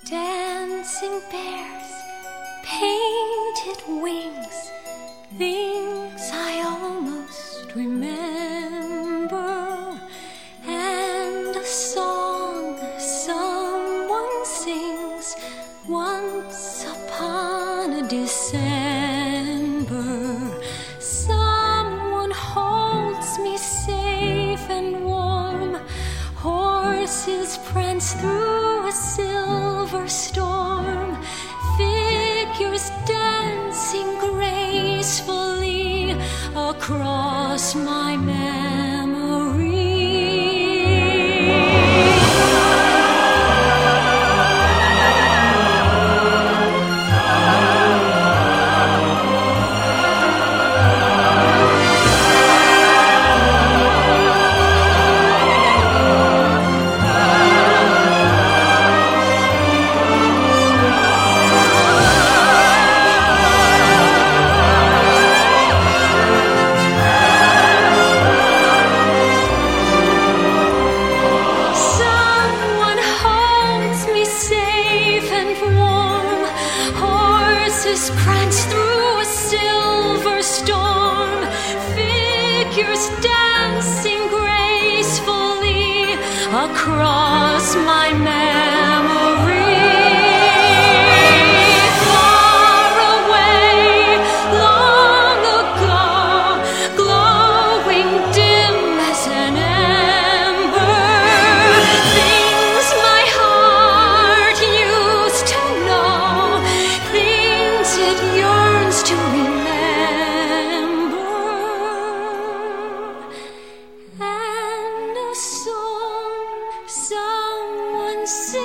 Dancing bears, painted wings, things I almost remember, and a song someone sings once upon a December. Someone holds me safe and warm, horses prance through a silver storm, figures dancing gracefully across my memory. Prance through a silver storm, figures dancing gracefully across my memory. Far away, long ago, glowing dim as an ember, things my heart used to know, it yearns to remember, and a song someone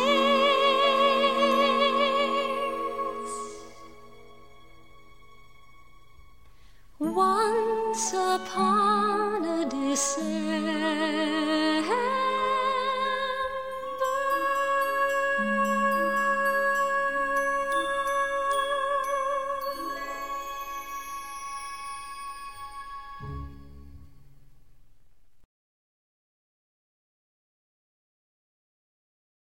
sings once upon a December.